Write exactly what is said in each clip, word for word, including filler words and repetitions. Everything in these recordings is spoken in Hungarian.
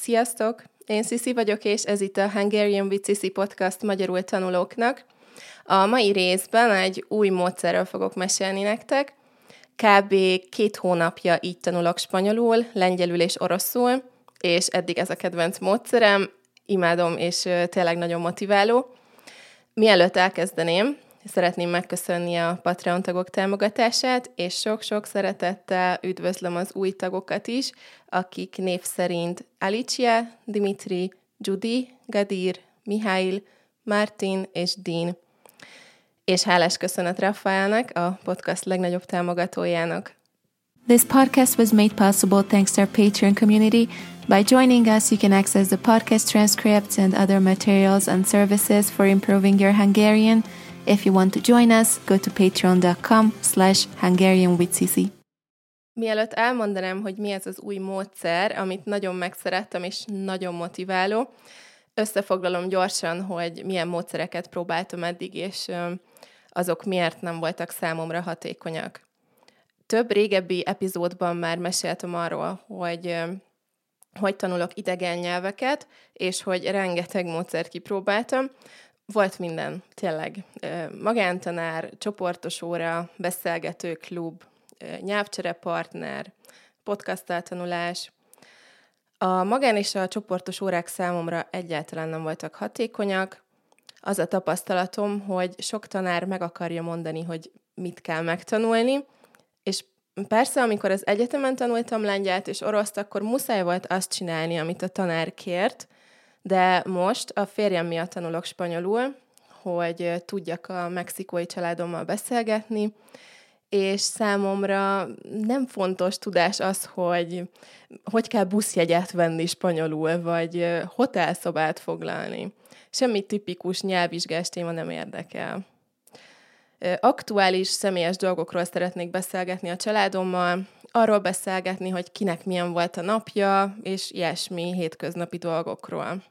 Sziasztok! Én Sziszi vagyok, és ez itt a Hungarian with Sissi podcast magyarul tanulóknak. A mai részben egy új módszerről fogok mesélni nektek. Kb. két hónapja így tanulok spanyolul, lengyelül és oroszul, és eddig ez a kedvenc módszerem. Imádom, és tényleg nagyon motiváló. Mielőtt elkezdeném, szeretném megköszönni a Patreon tagok támogatását, és sok-sok szeretettel üdvözlöm az új tagokat is, akik név szerint Alicia, Dimitri, Judy, Gadir, Mihály, Martin és Dean. És hálás köszönet Rafaelnek, a podcast legnagyobb támogatójának. This podcast was made possible thanks to our Patreon community. By joining us, you can access the podcast transcripts and other materials and services for improving your Hungarian. If you want to join us, go to patreon.com slash Hungarian with Sissi. Mielőtt elmondanám, hogy mi ez az új módszer, amit nagyon megszerettem és nagyon motiváló, összefoglalom gyorsan, hogy milyen módszereket próbáltam eddig, és azok miért nem voltak számomra hatékonyak. Több régebbi epizódban már meséltem arról, hogy hogy tanulok idegen nyelveket, és hogy rengeteg módszert kipróbáltam. Volt minden, tényleg. Magántanár, csoportos óra, beszélgető klub, nyelvcserepartner, podcast tanulás. A magán és a csoportos órák számomra egyáltalán nem voltak hatékonyak. Az a tapasztalatom, hogy sok tanár meg akarja mondani, hogy mit kell megtanulni, és persze, amikor az egyetemen tanultam lengyelt és oroszt, akkor muszáj volt azt csinálni, amit a tanár kért, de most a férjem miatt tanulok spanyolul, hogy tudjak a mexikói családommal beszélgetni, és számomra nem fontos tudás az, hogy hogy kell buszjegyet venni spanyolul, vagy hotelszobát foglalni. Semmi tipikus nyelvvizsgás téma nem érdekel. Aktuális, személyes dolgokról szeretnék beszélgetni a családommal, arról beszélgetni, hogy kinek milyen volt a napja, és ilyesmi hétköznapi dolgokról.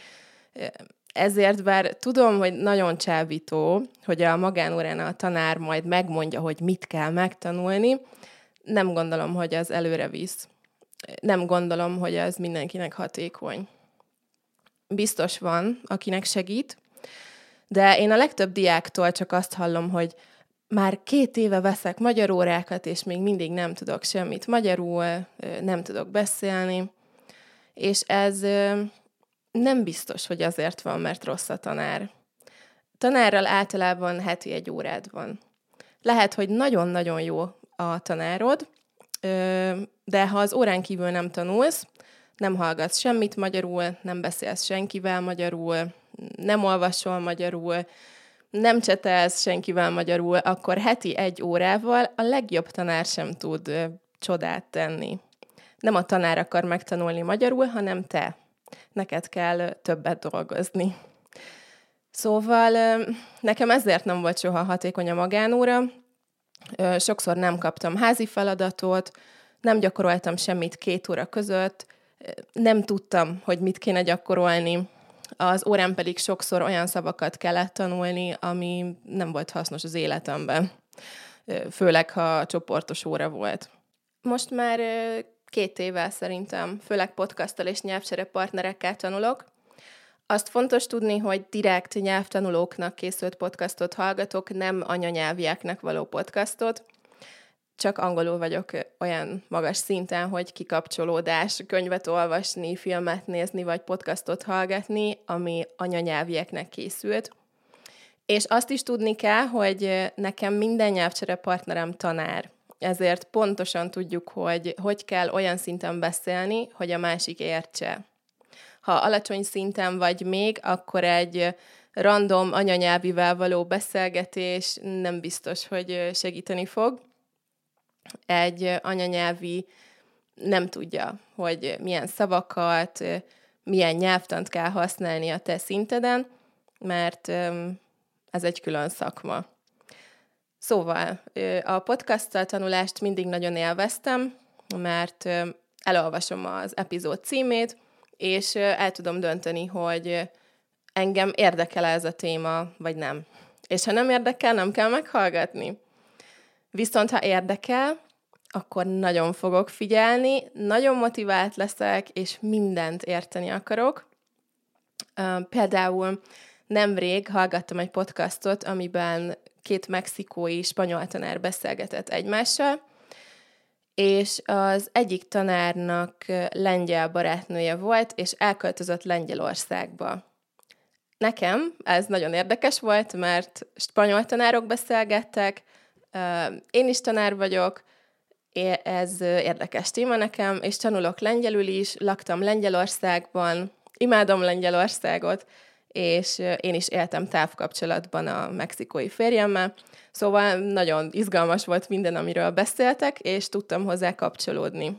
Ezért, bár tudom, hogy nagyon csábító, hogy a magánórán a tanár majd megmondja, hogy mit kell megtanulni, nem gondolom, hogy az előre visz. Nem gondolom, hogy ez mindenkinek hatékony. Biztos van, akinek segít, de én a legtöbb diáktól csak azt hallom, hogy már két éve veszek magyar órákat, és még mindig nem tudok semmit magyarul, nem tudok beszélni, és ez nem biztos, hogy azért van, mert rossz a tanár. Tanárral általában heti egy órád van. Lehet, hogy nagyon-nagyon jó a tanárod, de ha az órán kívül nem tanulsz, nem hallgatsz semmit magyarul, nem beszélsz senkivel magyarul, nem olvasol magyarul, nem csetelsz senkivel magyarul, akkor heti egy órával a legjobb tanár sem tud ö, csodát tenni. Nem a tanár akar megtanulni magyarul, hanem te. Neked kell ö, többet dolgozni. Szóval ö, nekem ezért nem volt soha hatékony a magánóra. Ö, sokszor nem kaptam házi feladatot, nem gyakoroltam semmit két óra között, ö, nem tudtam, hogy mit kéne gyakorolni. Az órán pedig sokszor olyan szavakat kellett tanulni, ami nem volt hasznos az életemben, főleg ha csoportos óra volt. Most már két éve szerintem, főleg podcasttal és nyelvcsere partnerekkel tanulok. Azt fontos tudni, hogy direkt nyelvtanulóknak készült podcastot hallgatok, nem anyanyelvieknek való podcastot. Csak angolul vagyok olyan magas szinten, hogy kikapcsolódás, könyvet olvasni, filmet nézni, vagy podcastot hallgatni, ami anyanyelvieknek készült. És azt is tudni kell, hogy nekem minden nyelvcsere partnerem tanár. Ezért pontosan tudjuk, hogy hogy kell olyan szinten beszélni, hogy a másik értse. Ha alacsony szinten vagy még, akkor egy random anyanyelvivel való beszélgetés nem biztos, hogy segíteni fog. Egy anyanyelvi nem tudja, hogy milyen szavakat, milyen nyelvtant kell használni a te szinteden, mert ez egy külön szakma. Szóval a podcasttal tanulást mindig nagyon élveztem, mert elolvasom az epizód címét, és el tudom dönteni, hogy engem érdekel ez a téma, vagy nem. És ha nem érdekel, nem kell meghallgatni. Viszont ha érdekel, akkor nagyon fogok figyelni, nagyon motivált leszek, és mindent érteni akarok. Például nemrég hallgattam egy podcastot, amiben két mexikói spanyol tanár beszélgetett egymással, és az egyik tanárnak lengyel barátnője volt, és elköltözött Lengyelországba. Nekem ez nagyon érdekes volt, mert spanyol tanárok beszélgettek, én is tanár vagyok, ez érdekes téma nekem, és tanulok lengyelül is, laktam Lengyelországban, imádom Lengyelországot, és én is éltem távkapcsolatban a mexikói férjemmel, szóval nagyon izgalmas volt minden, amiről beszéltek, és tudtam hozzá kapcsolódni.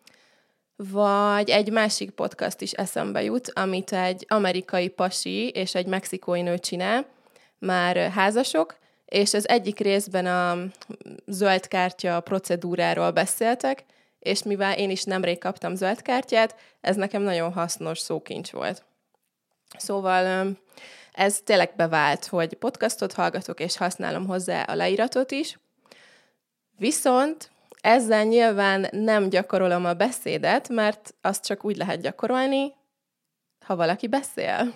Vagy egy másik podcast is eszembe jut, amit egy amerikai pasi és egy mexikói nő csinál, már házasok, és az egyik részben a zöld kártya procedúráról beszéltek, és mivel én is nemrég kaptam zöld kártyát, ez nekem nagyon hasznos szókincs volt. Szóval ez tényleg bevált, hogy podcastot hallgatok, és használom hozzá a leíratot is. Viszont ezzel nyilván nem gyakorolom a beszédet, mert azt csak úgy lehet gyakorolni, ha valaki beszél.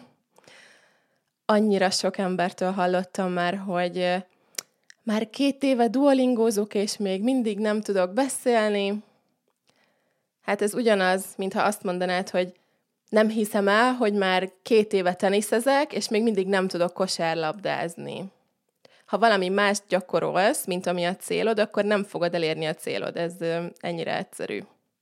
Annyira sok embertől hallottam már, hogy már két éve duolingózok, és még mindig nem tudok beszélni. Hát ez ugyanaz, mintha azt mondanád, hogy nem hiszem el, hogy már két éve teniszezek, és még mindig nem tudok kosárlabdázni. Ha valami más gyakorolsz, mint ami a célod, akkor nem fogod elérni a célod. Ez ennyire egyszerű.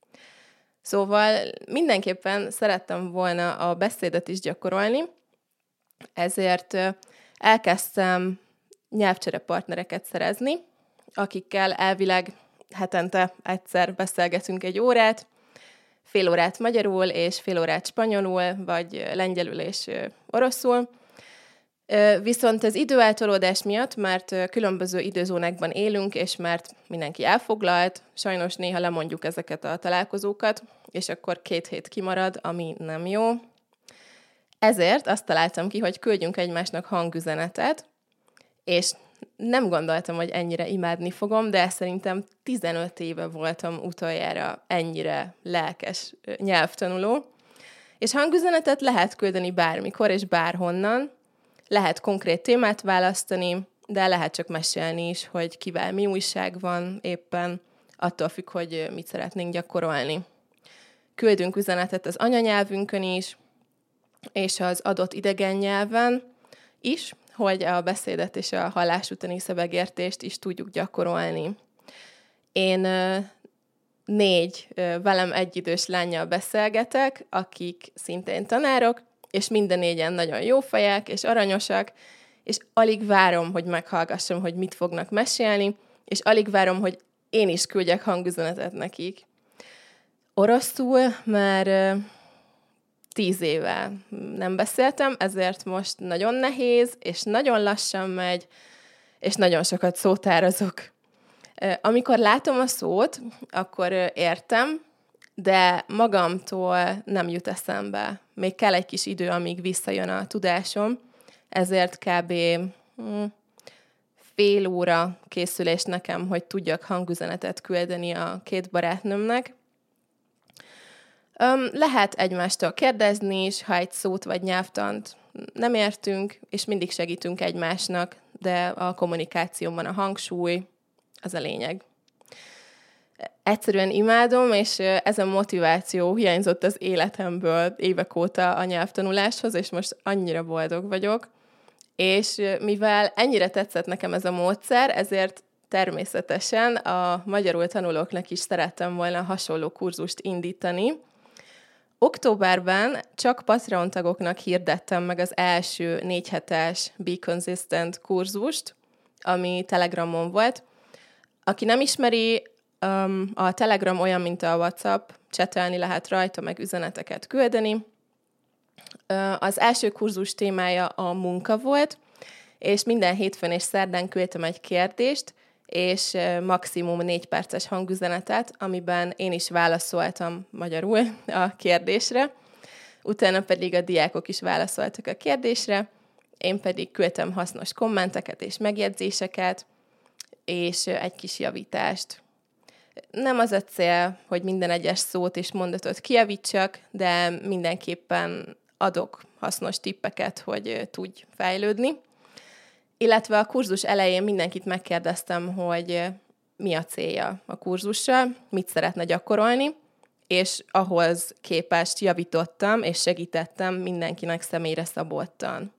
Szóval mindenképpen szerettem volna a beszédet is gyakorolni, ezért elkezdtem nyelvcserepartnereket szerezni, akikkel elvileg hetente egyszer beszélgetünk egy órát, fél órát magyarul és fél órát spanyolul, vagy lengyelül és oroszul. Viszont az időeltolódás miatt, mert különböző időzónákban élünk, és mert mindenki elfoglalt, sajnos néha lemondjuk ezeket a találkozókat, és akkor két hét kimarad, ami nem jó. Ezért azt találtam ki, hogy küldjünk egymásnak hangüzenetet, és nem gondoltam, hogy ennyire imádni fogom, de szerintem tizenöt éve voltam utoljára ennyire lelkes nyelvtanuló. És hangüzenetet lehet küldeni bármikor és bárhonnan, lehet konkrét témát választani, de lehet csak mesélni is, hogy kivel mi újság van éppen, attól függ, hogy mit szeretnénk gyakorolni. Küldünk üzenetet az anyanyelvünkön is, és az adott idegen nyelven is, hogy a beszédet és a hallás utáni szövegértést is tudjuk gyakorolni. Én négy velem egyidős lánnyal beszélgetek, akik szintén tanárok, és minden négyen nagyon jó fejek és aranyosak, és alig várom, hogy meghallgassam, hogy mit fognak mesélni, és alig várom, hogy én is küldjek hangüzenetet nekik. Oroszul már tíz éve nem beszéltem, ezért most nagyon nehéz, és nagyon lassan megy, és nagyon sokat szótározok. Amikor látom a szót, akkor értem, de magamtól nem jut eszembe. Még kell egy kis idő, amíg visszajön a tudásom, ezért kb. fél óra készülés nekem, hogy tudjak hangüzenetet küldeni a két barátnőmnek. Lehet egymástól kérdezni is, ha egy szót vagy nyelvtant nem értünk, és mindig segítünk egymásnak, de a kommunikációban a hangsúly, az a lényeg. Egyszerűen imádom, és ez a motiváció hiányzott az életemből évek óta a nyelvtanuláshoz, és most annyira boldog vagyok. És mivel ennyire tetszett nekem ez a módszer, ezért természetesen a magyarul tanulóknak is szerettem volna hasonló kurzust indítani. Októberben csak Patreon tagoknak hirdettem meg az első négy hetes Be Consistent kurzust, ami Telegramon volt. Aki nem ismeri, a Telegram olyan, mint a WhatsApp, csetelni lehet rajta, meg üzeneteket küldeni. Az első kurzus témája a munka volt, és minden hétfőn és szerdán küldtem egy kérdést, és maximum négy perces hangüzenetet, amiben én is válaszoltam magyarul a kérdésre. Utána pedig a diákok is válaszoltak a kérdésre, én pedig küldtem hasznos kommenteket és megjegyzéseket, és egy kis javítást. Nem az a cél, hogy minden egyes szót és mondatot kijavítsak, de mindenképpen adok hasznos tippeket, hogy tudj fejlődni. Illetve a kurzus elején mindenkit megkérdeztem, hogy mi a célja a kurzussal, mit szeretne gyakorolni, és ahhoz képest javítottam és segítettem mindenkinek személyre szabottan.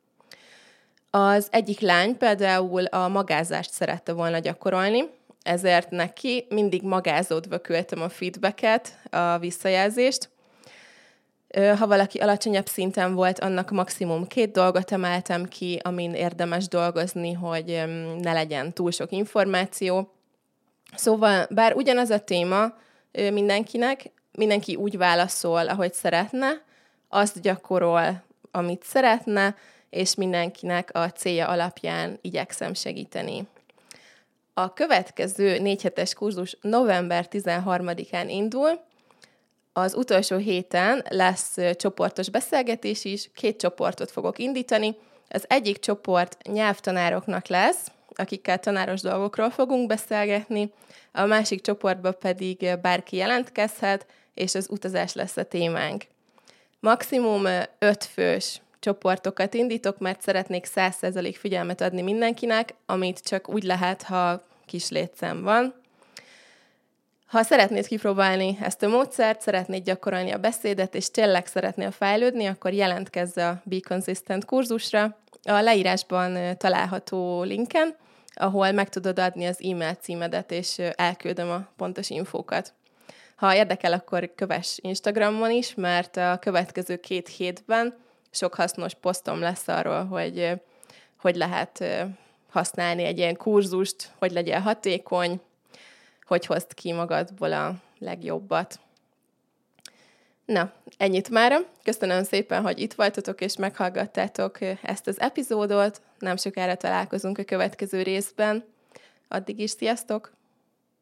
Az egyik lány például a magázást szerette volna gyakorolni, ezért neki mindig magázódva küldtem a feedbacket, a visszajelzést. Ha valaki alacsonyabb szinten volt, annak maximum két dolgot emeltem ki, amin érdemes dolgozni, hogy ne legyen túl sok információ. Szóval, bár ugyanaz a téma mindenkinek, mindenki úgy válaszol, ahogy szeretne, azt gyakorol, amit szeretne, és mindenkinek a célja alapján igyekszem segíteni. A következő négy hetes kurzus november tizenharmadikán indul. Az utolsó héten lesz csoportos beszélgetés is, két csoportot fogok indítani. Az egyik csoport nyelvtanároknak lesz, akikkel tanáros dolgokról fogunk beszélgetni, a másik csoportban pedig bárki jelentkezhet, és az utazás lesz a témánk. Maximum öt fős csoportokat indítok, mert szeretnék száz százalék figyelmet adni mindenkinek, amit csak úgy lehet, ha kis létszám van. Ha szeretnéd kipróbálni ezt a módszert, szeretnéd gyakorolni a beszédet, és tényleg szeretnél fejlődni, akkor jelentkezz a Be Consistent kurzusra. A leírásban található linken, ahol meg tudod adni az e-mail címedet, és elküldöm a pontos infókat. Ha érdekel, akkor kövess Instagramon is, mert a következő két hétben sok hasznos posztom lesz arról, hogy hogy lehet használni egy ilyen kurzust, hogy legyél hatékony, hogy hozd ki magadból a legjobbat. Na, ennyit mára. Köszönöm szépen, hogy itt voltatok, és meghallgattátok ezt az epizódot. Nem sokára találkozunk a következő részben. Addig is sziasztok!